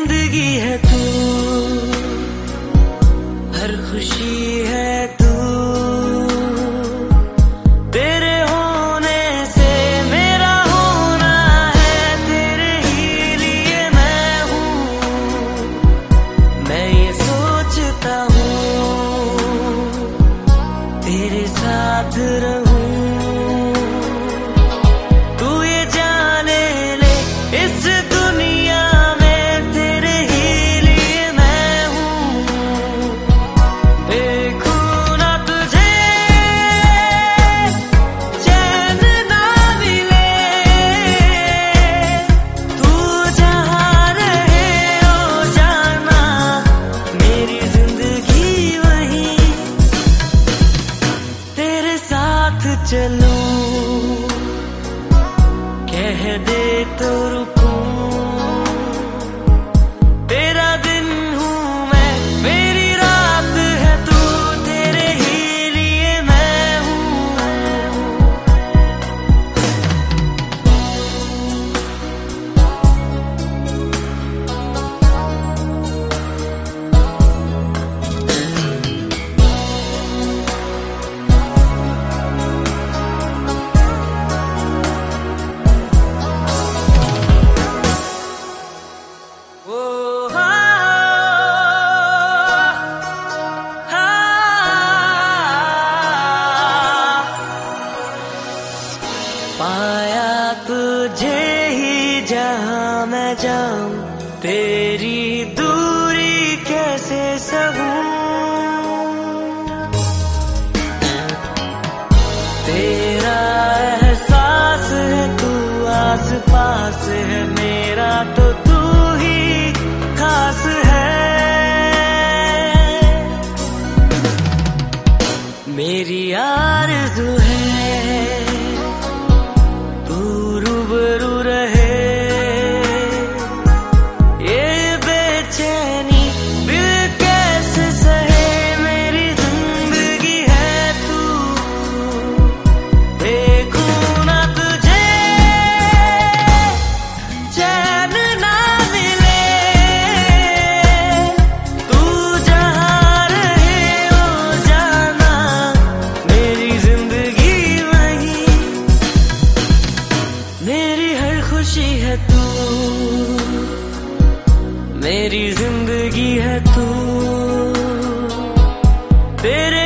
जिंदगी है तू, हर खुशी है तू। तेरे होने से मेरा होना है, तेरे ही लिए मैं हूँ। मैं ये सोचता हूँ तेरे साथ रहूं। चलूं कह दे तो रुकूं, तेरा दिन हूँ मैं, मेरी रात है तू, तेरे ही लिए मैं हूँ। पाया तुझे ही जहाँ मैं जाऊं, तेरी दूरी कैसे सहूं। तेरा एहसास है तू आस पास है, मेरा तो तू ही खास है। मेरी आरज़ू है रूबरू रहे, ये बेचैनी दिल कैसे सहे। मेरी जिंदगी है तू, देखूं ना तुझे चैन ना मिले। तू जहाँ रहे हो जाना, मेरी जिंदगी वही, मेरी हर खुशी है तू, मेरी जिंदगी है तू। तेरे